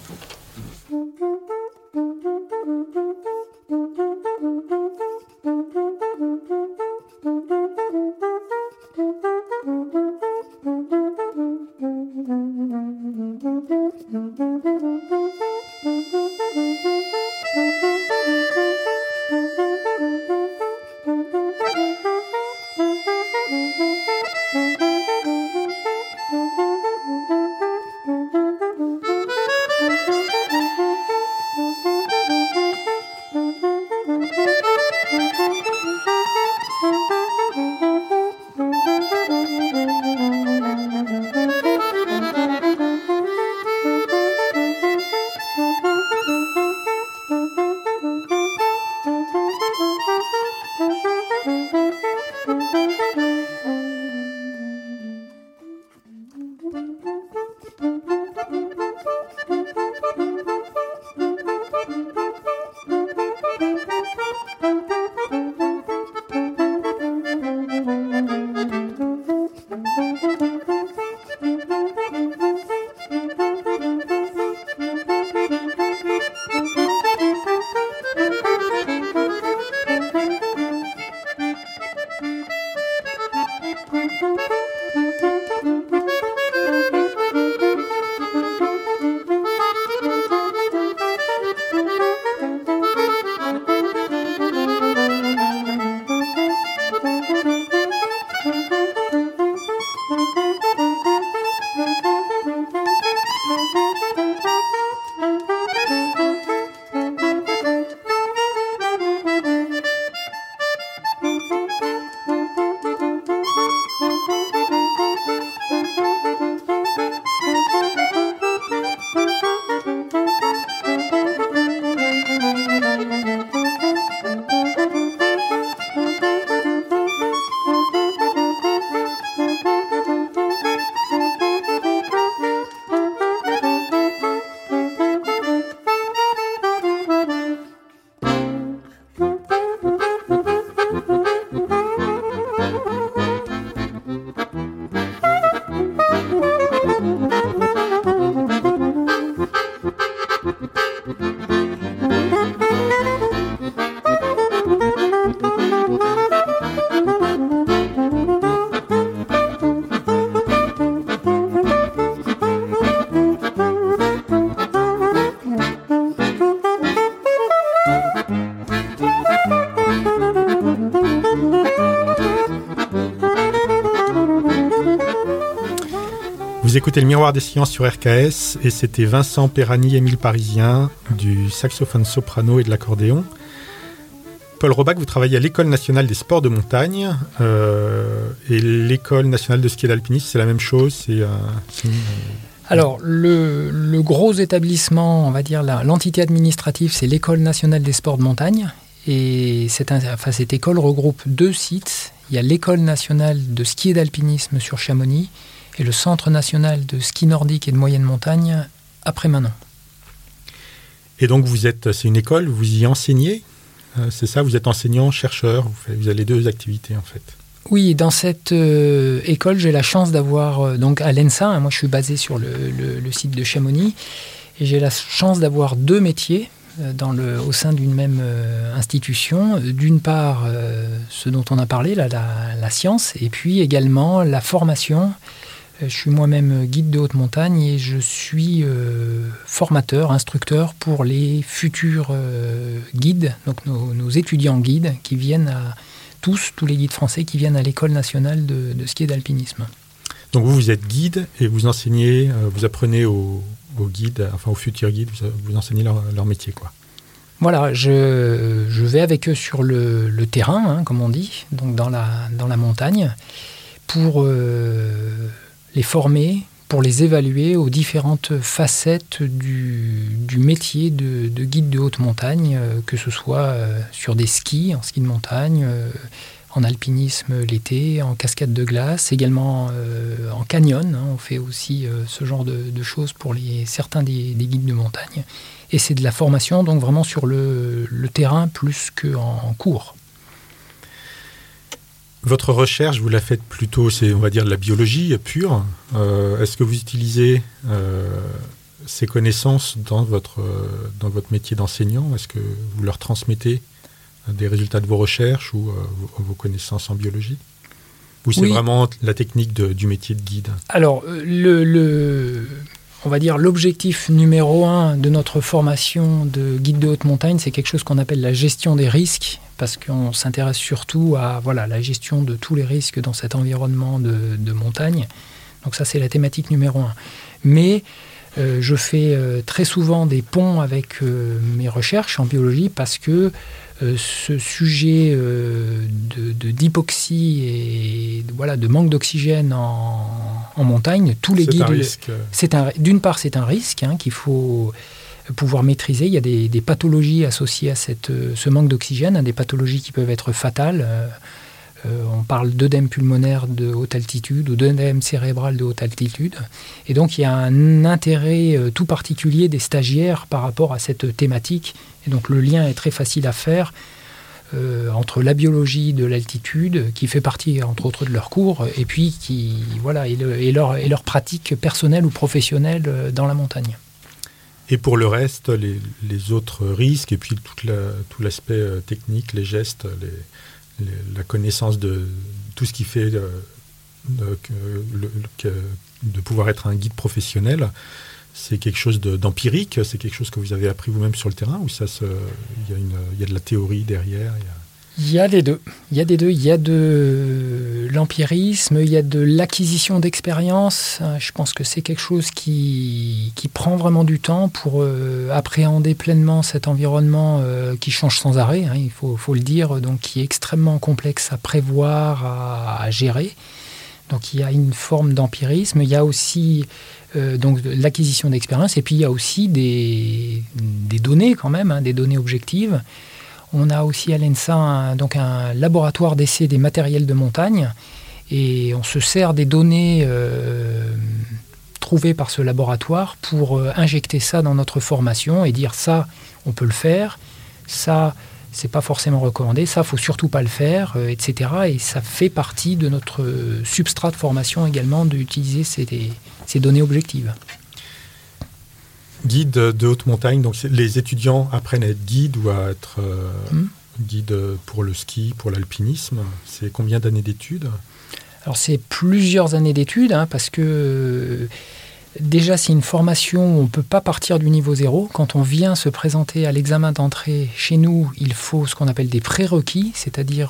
Vous écoutez le Miroir des Sciences sur RKS et c'était Vincent Perrani, Émile Parisien, du saxophone soprano et de l'accordéon. Paul Robach, vous travaillez à l'École nationale des sports de montagne et l'École nationale de ski et d'alpinisme, c'est la même chose. Alors, le gros établissement, on va dire l'entité administrative, c'est l'École nationale des sports de montagne. Et cette école regroupe 2 sites. Il y a l'École nationale de ski et d'alpinisme sur Chamonix et le Centre national de ski nordique et de moyenne montagne à Prémanon. Et donc, c'est une école, vous y enseignez, c'est ça, vous êtes enseignant, chercheur, vous avez les 2 activités en fait. Oui, dans cette école, j'ai la chance d'avoir, donc à l'ENSA, hein, moi je suis basé sur le site de Chamonix, et j'ai la chance d'avoir 2 métiers au sein d'une même institution. D'une part, ce dont on a parlé, la science, et puis également la formation. Je suis moi-même guide de haute montagne et je suis formateur, instructeur pour les futurs guides, donc nos étudiants guides qui viennent tous les guides français qui viennent à l'école nationale de ski et d'alpinisme. Donc vous êtes guide et vous enseignez, vous apprenez aux guides, enfin aux futurs guides, vous enseignez leur métier, quoi. Voilà, je vais avec eux sur le terrain, hein, comme on dit, donc dans la montagne, pour les former, pour les évaluer aux différentes facettes du métier de guide de haute montagne, que ce soit sur des skis, en ski de montagne, en alpinisme l'été, en cascade de glace, également en canyon. Hein, on fait aussi ce genre de choses pour certains des guides de montagne. Et c'est de la formation, donc vraiment sur le terrain plus qu'en cours. Votre recherche, vous la faites plutôt, c'est on va dire de la biologie pure. Est-ce que vous utilisez ces connaissances dans votre métier d'enseignant? Est-ce que vous leur transmettez des résultats de vos recherches ou vos connaissances en biologie? Ou c'est vraiment la technique du métier de guide? Alors, on va dire l'objectif numéro 1 de notre formation de guide de haute montagne, c'est quelque chose qu'on appelle la gestion des risques, parce qu'on s'intéresse surtout à la gestion de tous les risques dans cet environnement de montagne. Donc ça, c'est la thématique numéro 1. Mais je fais très souvent des ponts avec mes recherches en biologie parce que ce sujet d'hypoxie et de manque d'oxygène en montagne, tous les guides... C'est un risque. D'une part, c'est un risque hein, qu'il faut pouvoir maîtriser. Il y a des pathologies associées à ce manque d'oxygène, hein, des pathologies qui peuvent être fatales. On parle d'œdème pulmonaire de haute altitude ou d'œdème cérébral de haute altitude. Et donc, il y a un intérêt tout particulier des stagiaires par rapport à cette thématique. Et donc, le lien est très facile à faire entre la biologie de l'altitude, qui fait partie, entre autres, de leur cours, et puis leur pratique personnelle ou professionnelle dans la montagne. Et pour le reste, les autres risques, et puis tout l'aspect technique, les gestes, la connaissance de tout ce qui fait de pouvoir être un guide professionnel, c'est quelque chose d'empirique, c'est quelque chose que vous avez appris vous-même sur le terrain, ou il y a de la théorie derrière? Il y a des deux. Il y a de l'empirisme, il y a de l'acquisition d'expérience. Je pense que c'est quelque chose qui prend vraiment du temps pour appréhender pleinement cet environnement qui change sans arrêt, hein, il faut le dire, donc qui est extrêmement complexe à prévoir, à gérer. Donc il y a une forme d'empirisme. Il y a aussi donc l'acquisition d'expérience, et puis il y a aussi des données quand même, hein, des données objectives. On a aussi à l'ENSA un laboratoire d'essai des matériels de montagne, et on se sert des données trouvées par ce laboratoire pour injecter ça dans notre formation et dire ça, on peut le faire, ça, c'est pas forcément recommandé, ça, faut surtout pas le faire, etc. Et ça fait partie de notre substrat de formation également d'utiliser ces données objectives. Guide de haute montagne, donc les étudiants apprennent à être guide ou à être guide pour le ski, pour l'alpinisme. C'est combien d'années d'études? Alors c'est plusieurs années d'études, hein, parce que déjà c'est une formation où on ne peut pas partir du niveau 0. Quand on vient se présenter à l'examen d'entrée chez nous, il faut ce qu'on appelle des prérequis, c'est-à-dire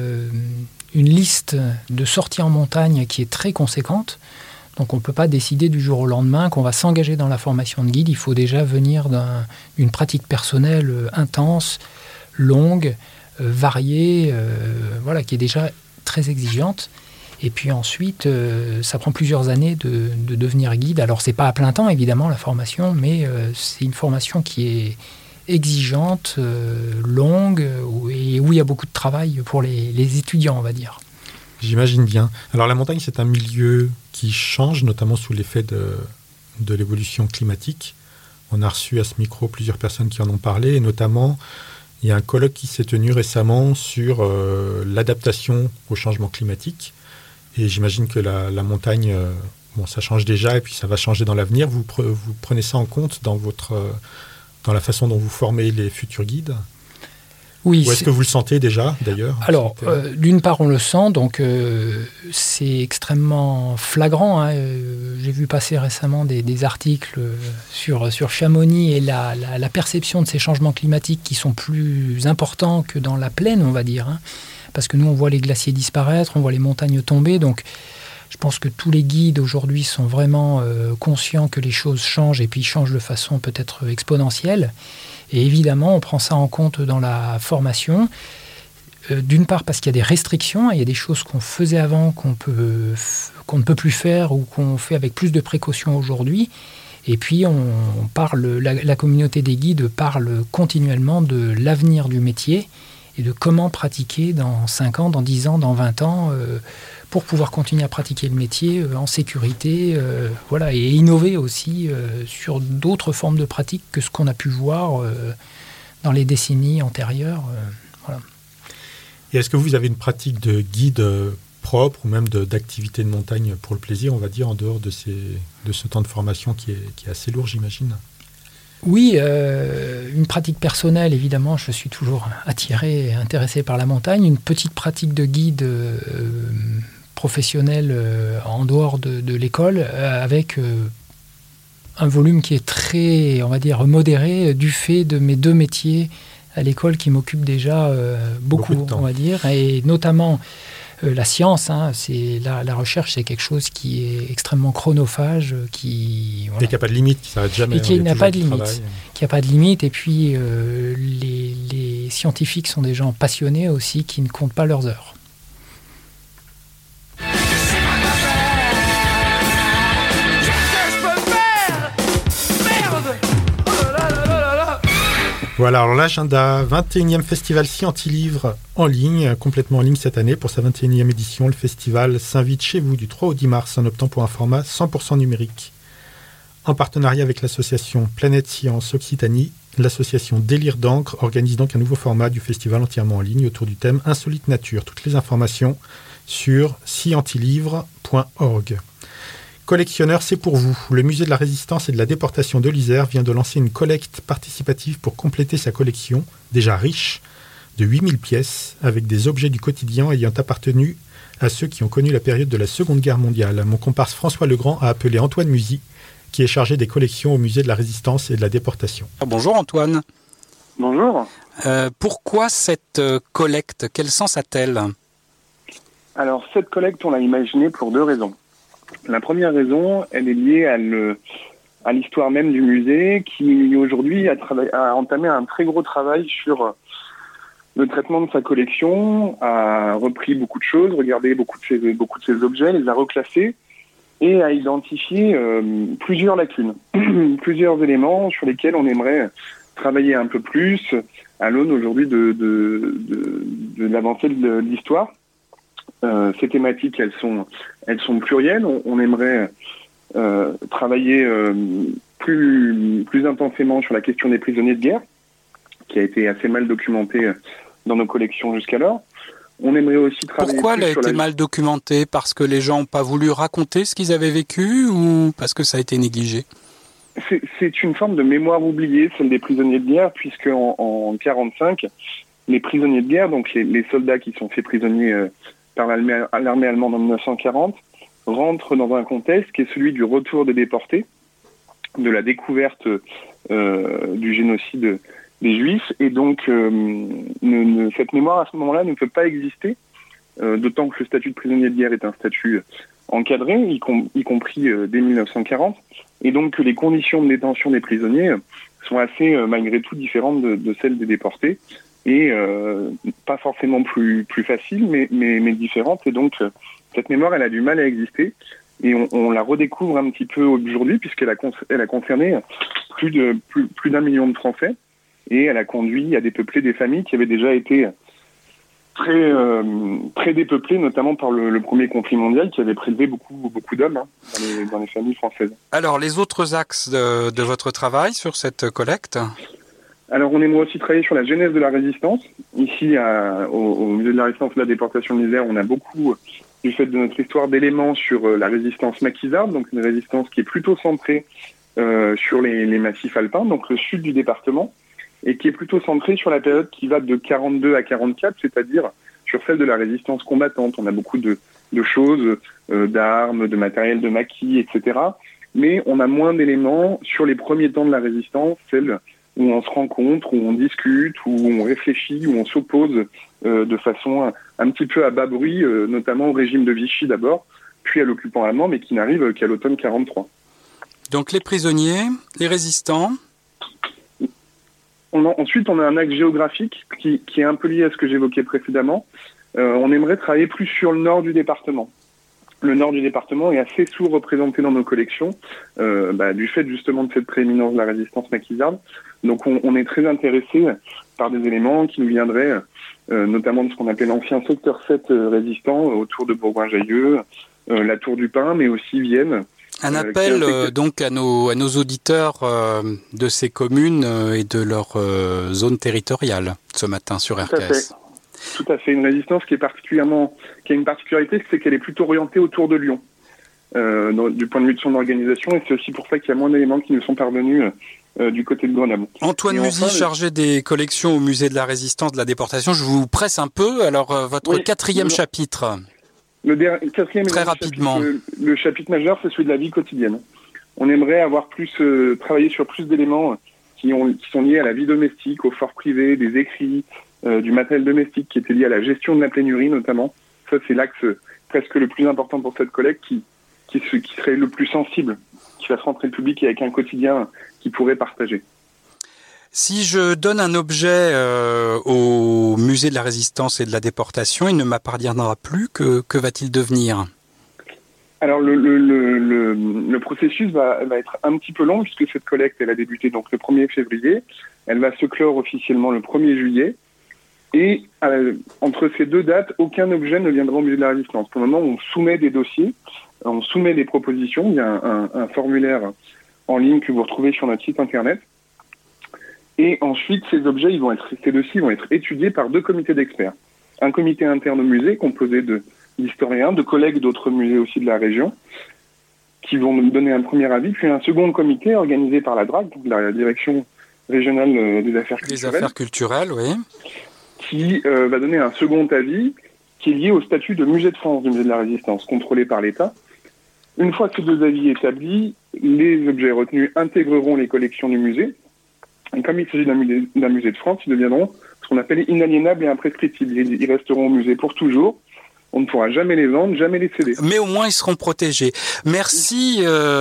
une liste de sorties en montagne qui est très conséquente. Donc on ne peut pas décider du jour au lendemain qu'on va s'engager dans la formation de guide. Il faut déjà venir d'une pratique personnelle intense, longue, variée, qui est déjà très exigeante. Et puis ensuite, ça prend plusieurs années de devenir guide. Alors c'est pas à plein temps évidemment la formation, mais c'est une formation qui est exigeante, longue, et où il y a beaucoup de travail pour les étudiants, on va dire. J'imagine bien. Alors la montagne, c'est un milieu qui change, notamment sous l'effet de l'évolution climatique. On a reçu à ce micro plusieurs personnes qui en ont parlé, et notamment Il y a un colloque qui s'est tenu récemment sur l'adaptation au changement climatique. Et j'imagine que la montagne, ça change déjà et puis ça va changer dans l'avenir. Vous prenez ça en compte dans la façon dont vous formez les futurs guides ? Oui. Ou est-ce que vous le sentez déjà, d'ailleurs ? Alors, d'une part, on le sent, donc c'est extrêmement flagrant. Hein. J'ai vu passer récemment des articles sur Chamonix et la perception de ces changements climatiques qui sont plus importants que dans la plaine, on va dire. Hein. Parce que nous, on voit les glaciers disparaître, on voit les montagnes tomber, donc je pense que tous les guides aujourd'hui sont vraiment conscients que les choses changent et puis changent de façon peut-être exponentielle. Et évidemment, on prend ça en compte dans la formation. D'une part parce qu'il y a des restrictions, il y a des choses qu'on faisait avant qu'on ne peut plus faire ou qu'on fait avec plus de précautions aujourd'hui. Et puis, la communauté des guides parle continuellement de l'avenir du métier et de comment pratiquer dans 5 ans, dans 10 ans, dans 20 ans, pour pouvoir continuer à pratiquer le métier en sécurité, et innover aussi sur d'autres formes de pratiques que ce qu'on a pu voir dans les décennies antérieures. Voilà. Et est-ce que vous avez une pratique de guide propre ou même d'activité de montagne pour le plaisir, on va dire, en dehors de ce temps de formation qui est assez lourd, j'imagine ? Oui, une pratique personnelle, évidemment, je suis toujours attiré et intéressé par la montagne. Une petite pratique de guide professionnel en dehors de l'école, avec un volume qui est très, on va dire, modéré du fait de mes 2 métiers à l'école qui m'occupent déjà beaucoup on va dire, et notamment la science, hein, la recherche, c'est quelque chose qui est extrêmement chronophage, et qui n'a pas de limite, qui s'arrête jamais. Et qui n'a pas de limite. Et puis, les scientifiques sont des gens passionnés aussi, qui ne comptent pas leurs heures. Voilà, alors l'agenda, 21e festival Scientilivre en ligne, complètement en ligne cette année. Pour sa 21e édition, le festival s'invite chez vous du 3 au 10 mars en optant pour un format 100% numérique. En partenariat avec l'association Planète Science Occitanie, l'association Délire d'encre organise donc un nouveau format du festival entièrement en ligne autour du thème Insolite Nature. Toutes les informations sur scientilivre.org. Collectionneurs, c'est pour vous. Le musée de la Résistance et de la Déportation de l'Isère vient de lancer une collecte participative pour compléter sa collection, déjà riche, de 8000 pièces, avec des objets du quotidien ayant appartenu à ceux qui ont connu la période de la Seconde Guerre mondiale. Mon comparse François Legrand a appelé Antoine Musy, qui est chargé des collections au musée de la Résistance et de la Déportation. Bonjour Antoine. Bonjour. Pourquoi cette collecte ? Quel sens a-t-elle ? Alors, cette collecte, on l'a imaginée pour 2 raisons. La première raison, elle est liée à l'histoire même du musée, qui aujourd'hui a entamé un très gros travail sur le traitement de sa collection, a repris beaucoup de choses, regardé beaucoup de ses objets, les a reclassés et a identifié plusieurs lacunes, plusieurs éléments sur lesquels on aimerait travailler un peu plus à l'aune aujourd'hui de l'avancée de l'histoire. Ces thématiques, elles sont plurielles. On aimerait travailler plus intensément sur la question des prisonniers de guerre, qui a été assez mal documentée dans nos collections jusqu'alors. On aimerait aussi travailler... Pourquoi elle a été mal documentée ? Parce que les gens n'ont pas voulu raconter ce qu'ils avaient vécu ou parce que ça a été négligé ? C'est une forme de mémoire oubliée, celle des prisonniers de guerre, puisque en 1945, les prisonniers de guerre, donc les soldats qui sont faits prisonniers par l'armée allemande en 1940, rentrent dans un contexte qui est celui du retour des déportés, de la découverte du génocide des Juifs, et donc cette mémoire à ce moment-là ne peut pas exister, d'autant que le statut de prisonnier de guerre est un statut encadré, y compris dès 1940, et donc que les conditions de détention des prisonniers sont assez, malgré tout, différentes de celles des déportés, et pas forcément plus faciles, mais différentes, et donc cette mémoire, elle a du mal à exister, et on la redécouvre un petit peu aujourd'hui, puisqu'elle a concerné plus d'1 million de Français, et elle a conduit à dépeupler des familles qui avaient déjà été très dépeuplées, notamment par le premier conflit mondial, qui avait prélevé beaucoup d'hommes dans les familles françaises. Alors, les autres axes de votre travail sur cette collecte ? Alors, on aimerait aussi travailler sur la genèse de la résistance. Ici, au Musée de la Résistance et de la Déportation de l'Isère, on a beaucoup, du fait de notre histoire, d'éléments sur la résistance maquisarde, donc une résistance qui est plutôt centrée sur les massifs alpins, donc le sud du département, et qui est plutôt centrée sur la période qui va de 42 à 44, c'est-à-dire sur celle de la résistance combattante. On a beaucoup de choses, d'armes, de matériel de maquis, etc. Mais on a moins d'éléments sur les premiers temps de la résistance, celle où on se rencontre, où on discute, où on réfléchit, où on s'oppose de façon un petit peu à bas bruit, notamment au régime de Vichy d'abord, puis à l'occupant allemand, mais qui n'arrive qu'à l'automne 43. Donc les prisonniers, les résistants. Ensuite, on a un axe géographique qui est un peu lié à ce que j'évoquais précédemment. On aimerait travailler plus sur le nord du département. Le nord du département est assez sous-représenté dans nos collections, du fait justement de cette prééminence de la résistance maquisarde. Donc on est très intéressé par des éléments qui nous viendraient notamment de ce qu'on appelle l'ancien secteur 7 résistant autour de Bourgoin-Jallieu, la Tour du Pin, mais aussi Vienne. Un appel donc à nos auditeurs de ces communes et de leur zone territoriale ce matin sur RTS. Tout à fait. Une résistance qui a une particularité, c'est qu'elle est plutôt orientée autour de Lyon, du point de vue de son organisation, et c'est aussi pour ça qu'il y a moins d'éléments qui nous sont parvenus du côté de Grenoble. Antoine Musy, chargé des collections au Musée de la Résistance de la Déportation, je vous presse un peu. Alors, votre quatrième chapitre. Le quatrième, très rapidement. Le chapitre majeur, c'est celui de la vie quotidienne. On aimerait avoir travaillé sur plus d'éléments qui sont liés à la vie domestique, au fort privé, des écrits, du matériel domestique qui était lié à la gestion de la pénurie notamment. Ça, c'est l'axe presque le plus important pour cette collecte qui serait le plus sensible, qui fasse rentrer le public et avec un quotidien qu'il pourrait partager. Si je donne un objet au Musée de la Résistance et de la Déportation, il ne m'appartiendra plus. Que va-t-il devenir ? Alors le processus va être un petit peu long puisque cette collecte elle a débuté donc le 1er février. Elle va se clore officiellement le 1er juillet. Et entre ces deux dates, aucun objet ne viendra au Musée de la Résistance. Pour le moment, on soumet des dossiers, on soumet des propositions. Il y a un formulaire en ligne que vous retrouvez sur notre site internet. Et ensuite, ces dossiers vont être étudiés par 2 comités d'experts. Un comité interne au musée composé d'historiens, de collègues d'autres musées aussi de la région, qui vont nous donner un premier avis, puis un second comité organisé par la DRAC, donc la Direction régionale des affaires culturelles. Des affaires culturelles, oui. Qui va donner un second avis qui est lié au statut de musée de France du Musée de la Résistance, contrôlé par l'État. Une fois ces 2 avis établis, les objets retenus intégreront les collections du musée. Et comme il s'agit d'un musée de France, ils deviendront ce qu'on appelle inaliénables et imprescriptibles. Ils resteront au musée pour toujours. On ne pourra jamais les vendre, jamais les céder. Mais au moins, ils seront protégés. Merci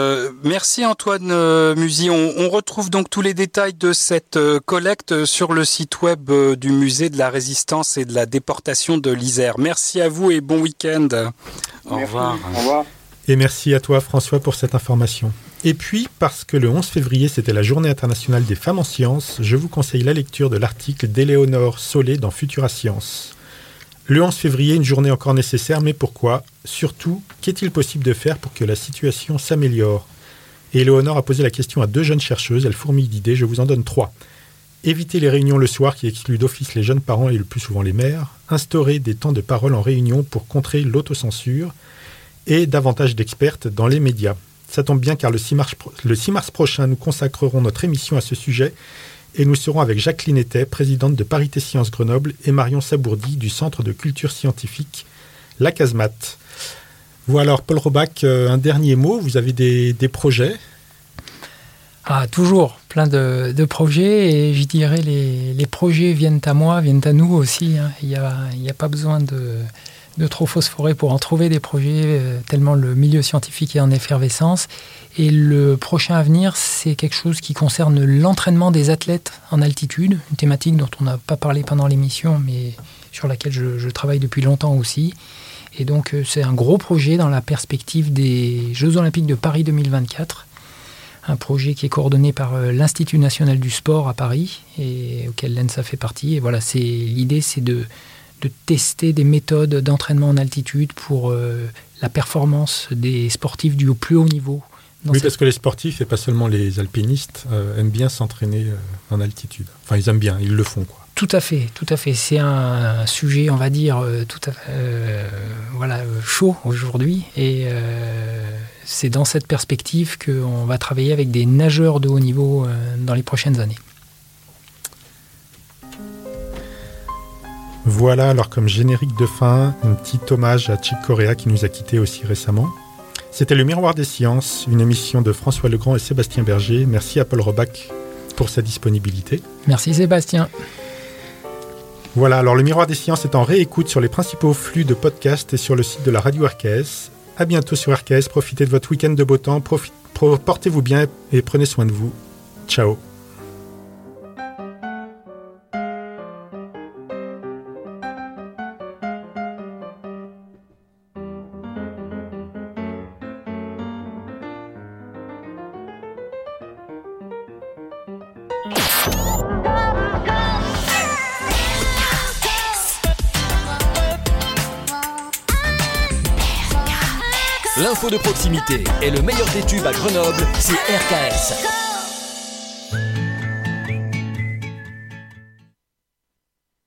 Antoine Musy. On retrouve donc tous les détails de cette collecte sur le site web du Musée de la Résistance et de la Déportation de l'Isère. Merci à vous et bon week-end. Au revoir. Au revoir. Et merci à toi François pour cette information. Et puis, parce que le 11 février, c'était la Journée internationale des femmes en sciences, je vous conseille la lecture de l'article d'Éléonore Solé dans Futura Science. Le 11 février, une journée encore nécessaire, mais pourquoi ? Surtout, qu'est-il possible de faire pour que la situation s'améliore ? Et Éléonore a posé la question à 2 jeunes chercheuses, elles fourmillent d'idées, je vous en donne 3. Éviter les réunions le soir qui excluent d'office les jeunes parents et le plus souvent les mères, instaurer des temps de parole en réunion pour contrer l'autocensure, et davantage d'expertes dans les médias. Ça tombe bien car le 6 mars prochain, nous consacrerons notre émission à ce sujet et nous serons avec Jacqueline Ettet, présidente de Parité Sciences Grenoble, et Marion Sabourdi du Centre de Culture Scientifique, la Casemate. Voilà, alors Paul Robac, un dernier mot, vous avez des projets ? Toujours plein de projets, et je dirais les projets viennent à moi, viennent à nous aussi. Il n'y a pas besoin de trop phosphorer pour en trouver des projets, tellement le milieu scientifique est en effervescence. Et le prochain à venir, c'est quelque chose qui concerne l'entraînement des athlètes en altitude, une thématique dont on n'a pas parlé pendant l'émission, mais sur laquelle je travaille depuis longtemps aussi. Et donc, c'est un gros projet dans la perspective des Jeux Olympiques de Paris 2024. Un projet qui est coordonné par l'Institut National du Sport à Paris, et auquel l'ENSA fait partie. Et voilà, l'idée, c'est de tester des méthodes d'entraînement en altitude pour la performance des sportifs du plus haut niveau Oui, parce que les sportifs, et pas seulement les alpinistes, aiment bien s'entraîner en altitude. Enfin, ils aiment bien, ils le font, quoi. Tout à fait, tout à fait. C'est un sujet, on va dire, chaud aujourd'hui. Et c'est dans cette perspective qu'on va travailler avec des nageurs de haut niveau dans les prochaines années. Voilà, alors comme générique de fin, un petit hommage à Chick Corea qui nous a quittés aussi récemment. C'était Le Miroir des Sciences, une émission de François Legrand et Sébastien Berger. Merci à Paul Robac pour sa disponibilité. Merci Sébastien. Voilà, alors Le Miroir des Sciences est en réécoute sur les principaux flux de podcasts et sur le site de la radio RKS. À bientôt sur RKS, profitez de votre week-end de beau temps, portez-vous bien et prenez soin de vous. Ciao. L'info de proximité et le meilleur des tubes à Grenoble, c'est RKS.